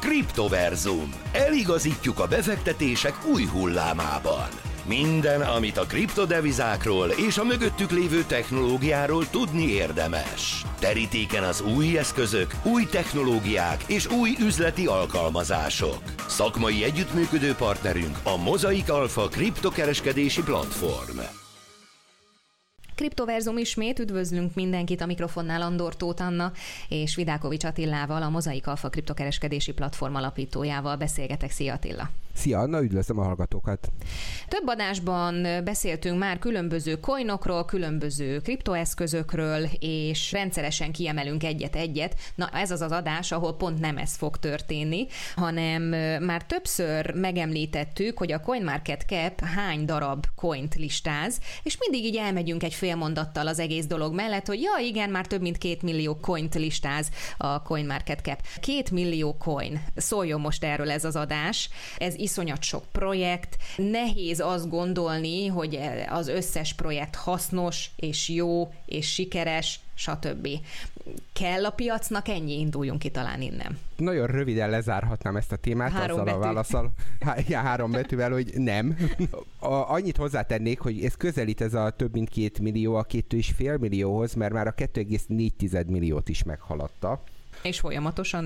Kriptoverzum. Eligazítjuk a befektetések új hullámában. Minden, amit a kriptodevizákról és a mögöttük lévő technológiáról tudni érdemes. Terítéken az új eszközök, új technológiák és új üzleti alkalmazások. Szakmai együttműködő partnerünk a Mozaik Alpha kriptokereskedési platform. Kriptoverzum ismét, üdvözlünk mindenkit, a mikrofonnál Andor Tóth Anna és Vidákovics Attilával, a Mozaik Alpha kriptokereskedési platform alapítójával beszélgetek. Szia Attila! Szia Anna, üdvözlöm a hallgatókat! Több adásban beszéltünk már különböző coinokról, különböző kriptoeszközökről, és rendszeresen kiemelünk egyet-egyet. Na, ez az az adás, ahol pont nem ez fog történni, hanem már többször megemlítettük, hogy a CoinMarketCap hány darab coint listáz, és mindig így elmegyünk egy fél mondattal az egész dolog mellett, hogy ja igen, már több mint 2 millió coint listáz a CoinMarketCap. 2 millió coin. Szóljon most erről ez az adás. Ez iszonyat sok projekt. Nehéz azt gondolni, hogy az összes projekt hasznos és jó és sikeres, stb. Kell a piacnak ennyi? Induljunk ki talán innen. Nagyon röviden lezárhatnám ezt a témát azzal a válaszsal, 3 betűvel, hogy nem. Annyit hozzátennék, hogy ez közelít ez a több mint 2 millió a 2,5 millióhoz, mert már a 2,4 milliót is meghaladta. És folyamatosan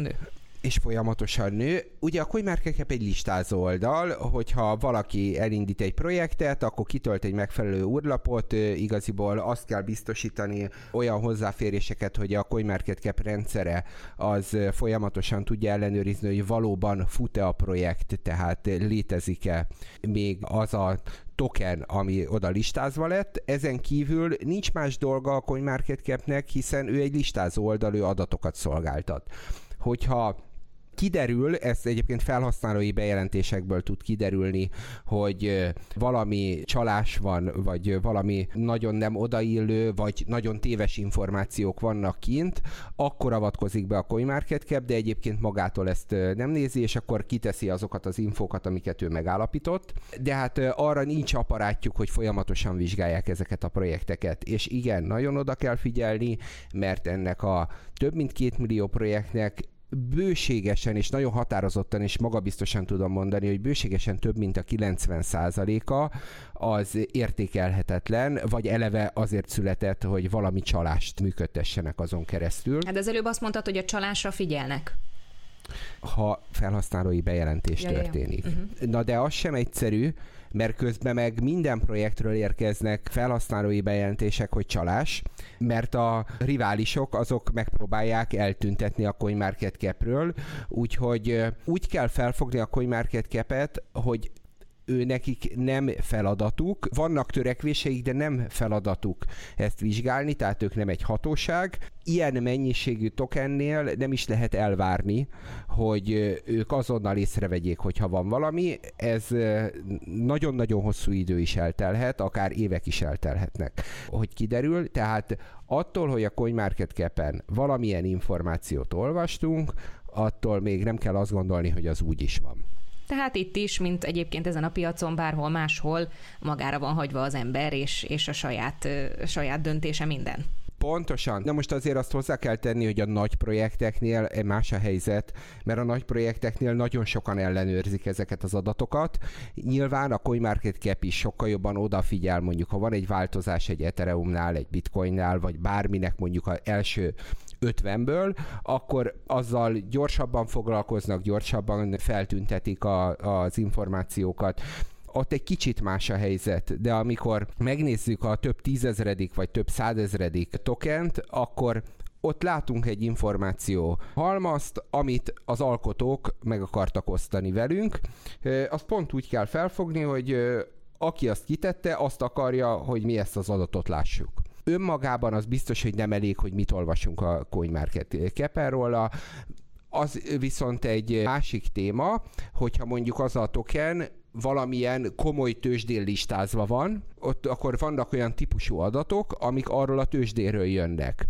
nő. Ugye a CoinMarketCap egy listázó oldal, hogyha valaki elindít egy projektet, akkor kitölt egy megfelelő úrlapot, igaziból azt kell biztosítani olyan hozzáféréseket, hogy a CoinMarketCap rendszere az folyamatosan tudja ellenőrizni, hogy valóban fut-e a projekt, tehát létezik-e még az a token, ami oda listázva lett. Ezen kívül nincs más dolga a CoinMarketCapnek, hiszen ő egy listázó oldal, ő adatokat szolgáltat. Hogyha kiderül, ez egyébként felhasználói bejelentésekből tud kiderülni, hogy valami csalás van, vagy valami nagyon nem odaillő, vagy nagyon téves információk vannak kint, akkor avatkozik be a CoinMarketCap, de egyébként magától ezt nem nézi, és akkor kiteszi azokat az infókat, amiket ő megállapított. De hát arra nincs aparátjuk, hogy folyamatosan vizsgálják ezeket a projekteket. És igen, nagyon oda kell figyelni, mert ennek a több mint 2 millió projektnek bőségesen és nagyon határozottan és magabiztosan tudom mondani, hogy bőségesen több mint a 90%-a az értékelhetetlen, vagy eleve azért született, hogy valami csalást működtessenek azon keresztül. Hát az előbb azt mondtad, hogy a csalásra figyelnek. Ha felhasználói bejelentés történik. Na de az sem egyszerű, mert közben meg minden projektről érkeznek felhasználói bejelentések, hogy csalás, mert a riválisok azok megpróbálják eltüntetni a CoinMarketCapről, úgyhogy úgy kell felfogni a CoinMarketCapet, hogy ő nekik nem feladatuk, vannak törekvéseik, de nem feladatuk ezt vizsgálni, tehát ők nem egy hatóság. Ilyen mennyiségű tokennél nem is lehet elvárni, hogy ők azonnal észrevegyék, hogyha van valami. Ez nagyon-nagyon hosszú idő is eltelhet, akár évek is eltelhetnek, hogy kiderül. Tehát attól, hogy a CoinMarketCap-en valamilyen információt olvastunk, attól még nem kell azt gondolni, hogy az úgy is van. Tehát itt is, mint egyébként ezen a piacon, bárhol máshol magára van hagyva az ember, és a saját döntése minden. Pontosan. De most azért azt hozzá kell tenni, hogy a nagy projekteknél más a helyzet, mert a nagy projekteknél nagyon sokan ellenőrzik ezeket az adatokat. Nyilván a CoinMarketCap is sokkal jobban odafigyel, mondjuk ha van egy változás egy Ethereumnál, egy Bitcoinnál, vagy bárminek mondjuk az első 50-ből, akkor azzal gyorsabban foglalkoznak, gyorsabban feltüntetik az információkat. Ott egy kicsit más a helyzet, de amikor megnézzük a több 10 000 vagy több 100 000 tokent, akkor ott látunk egy információ halmazt, amit az alkotók meg akartak osztani velünk. Azt pont úgy kell felfogni, hogy aki azt kitette, azt akarja, hogy mi ezt az adatot lássuk. Önmagában az biztos, hogy nem elég, hogy mit olvasunk a CoinMarketCap-en róla. Az viszont egy másik téma, hogyha mondjuk az a token valamilyen komoly tőzsdén listázva van, ott akkor vannak olyan típusú adatok, amik arról a tőzsdéről jönnek.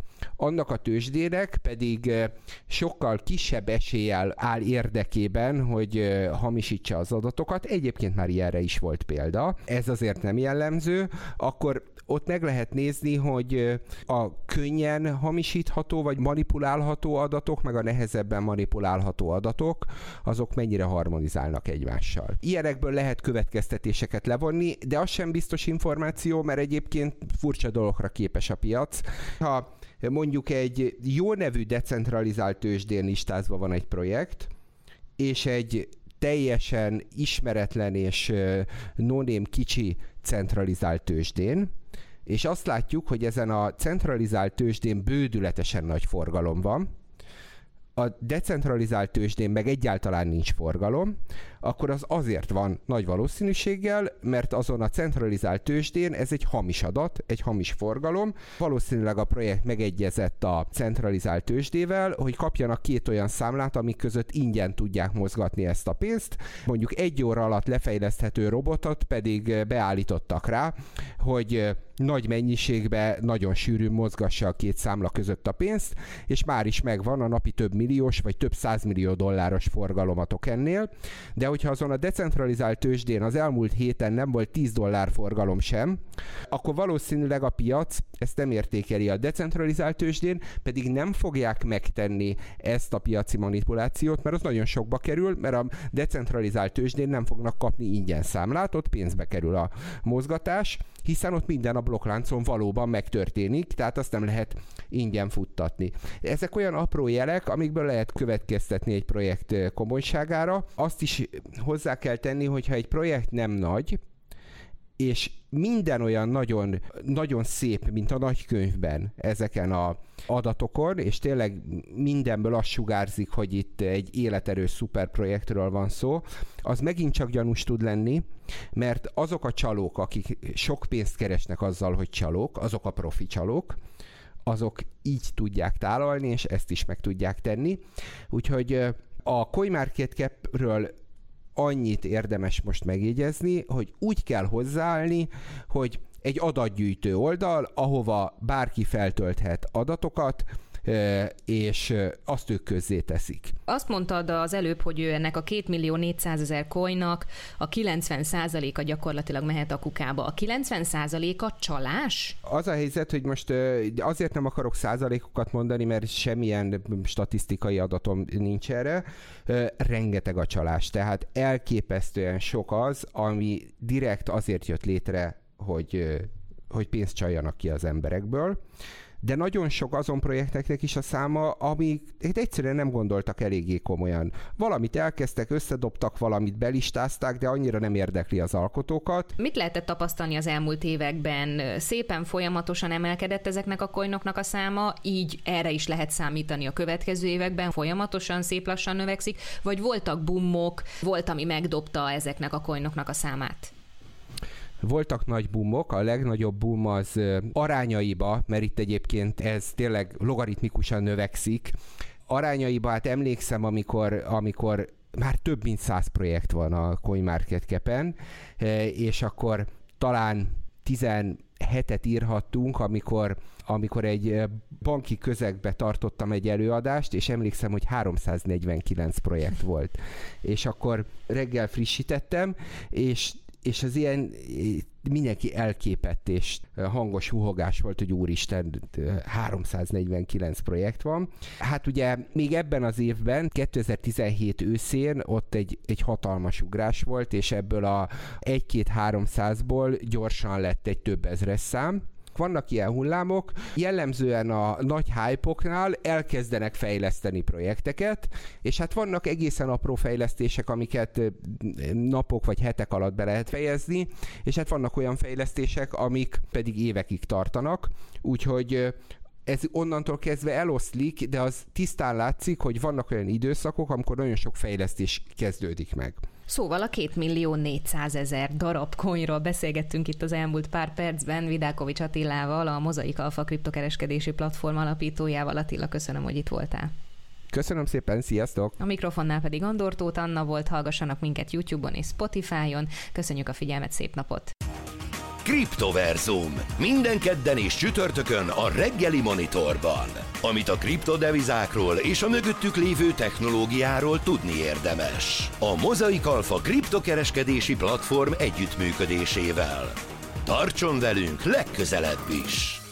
annak a tőzsdének pedig sokkal kisebb eséllyel áll érdekében, hogy hamisítsa az adatokat. Egyébként már ilyenre is volt példa. Ez azért nem jellemző. Akkor ott meg lehet nézni, hogy a könnyen hamisítható vagy manipulálható adatok, meg a nehezebben manipulálható adatok, azok mennyire harmonizálnak egymással. Ilyenekből lehet következtetéseket levonni, de az sem biztos információ, mert egyébként furcsa dolgokra képes a piac. Ha mondjuk egy jó nevű decentralizált tőzsdén listázva van egy projekt, és egy teljesen ismeretlen és no-name kicsi centralizált tőzsdén, és azt látjuk, hogy ezen a centralizált tőzsdén bődületesen nagy forgalom van, a decentralizált tőzsdén meg egyáltalán nincs forgalom, akkor az azért van nagy valószínűséggel, mert azon a centralizált tőzsdén ez egy hamis adat, egy hamis forgalom. Valószínűleg a projekt megegyezett a centralizált tőzsdével, hogy kapjanak 2 olyan számlát, amik között ingyen tudják mozgatni ezt a pénzt. Mondjuk 1 óra alatt lefejleszthető robotot pedig beállítottak rá, hogy nagy mennyiségbe, nagyon sűrűn mozgassa a 2 számla között a pénzt, és már is megvan a napi több milliós vagy több $100 millió forgalom a tokennél, de hogyha azon a decentralizált tőzsdén az elmúlt héten nem volt $10 forgalom sem, akkor valószínűleg a piac ezt nem értékeli. A decentralizált tőzsdén pedig nem fogják megtenni ezt a piaci manipulációt, mert az nagyon sokba kerül, mert a decentralizált tőzsdén nem fognak kapni ingyen számlát, ott pénzbe kerül a mozgatás, hiszen ott minden a blokkláncon valóban megtörténik, tehát azt nem lehet ingyen futtatni. Ezek olyan apró jelek, amikből lehet következtetni egy projekt komolyságára. Azt is hozzá kell tenni, hogyha egy projekt nem nagy, és minden olyan nagyon, nagyon szép, mint a nagykönyvben ezeken az adatokon, és tényleg mindenből azt sugárzik, hogy itt egy életerős szuperprojektről van szó, az megint csak gyanús tud lenni, mert azok a csalók, akik sok pénzt keresnek azzal, hogy csalók, azok a profi csalók, azok így tudják tálalni, és ezt is meg tudják tenni. Úgyhogy a CoinMarketCap-ről annyit érdemes most megjegyezni, hogy úgy kell hozzáállni, hogy egy adatgyűjtő oldal, ahova bárki feltölthet adatokat, és azt ők közzé teszik. Azt mondtad az előbb, hogy ennek a 2.400.000 coinnak a 90%-a gyakorlatilag mehet a kukába. A 90%-a csalás? Az a helyzet, hogy most azért nem akarok százalékokat mondani, mert semmilyen statisztikai adatom nincs erre. Rengeteg a csalás, tehát elképesztően sok az, ami direkt azért jött létre, hogy pénzt csaljanak ki az emberekből. De nagyon sok azon projekteknek is a száma, amik egyszerűen nem gondoltak eléggé komolyan. Valamit elkezdtek, összedobtak valamit, belistázták, de annyira nem érdekli az alkotókat. Mit lehetett tapasztalni az elmúlt években? Szépen folyamatosan emelkedett ezeknek a coinoknak a száma, így erre is lehet számítani a következő években, folyamatosan, szép lassan növekszik, vagy voltak boomok, volt, ami megdobta ezeknek a coinoknak a számát? Voltak nagy boomok, a legnagyobb boom az arányaiba, mert itt egyébként ez tényleg logaritmikusan növekszik. Arányaiba, hát emlékszem, amikor már több mint 100 projekt van a CoinMarketCap-en, és akkor talán 17-et írhattunk, amikor egy banki közegbe tartottam egy előadást, és emlékszem, hogy 349 projekt volt. És akkor reggel frissítettem, és az ilyen mindenki elképett és hangos huhogás volt, hogy úristen, 349 projekt van. Hát ugye még ebben az évben, 2017 őszén ott egy hatalmas ugrás volt, és ebből a 1-2-300-ból gyorsan lett egy több ezres szám. Vannak ilyen hullámok, jellemzően a nagy hype-oknál elkezdenek fejleszteni projekteket, és hát vannak egészen apró fejlesztések, amiket napok vagy hetek alatt be lehet fejezni, és hát vannak olyan fejlesztések, amik pedig évekig tartanak, úgyhogy ez onnantól kezdve eloszlik, de az tisztán látszik, hogy vannak olyan időszakok, amikor nagyon sok fejlesztés kezdődik meg. Szóval a 2.400.000 darab coinról beszélgettünk itt az elmúlt pár percben Vidákovics Attilával, a Mozaik Alpha kriptokereskedési platform alapítójával. Attila, köszönöm, hogy itt voltál. Köszönöm szépen, sziasztok! A mikrofonnál pedig Andor Tóth Anna volt, hallgassanak minket YouTube-on és Spotify-on. Köszönjük a figyelmet, szép napot! Kriptoverzum. Minden kedden és csütörtökön a reggeli Monitorban. Amit a kriptodevizákról és a mögöttük lévő technológiáról tudni érdemes. A Mozaik Alpha kriptokereskedési platform együttműködésével. Tartson velünk legközelebb is!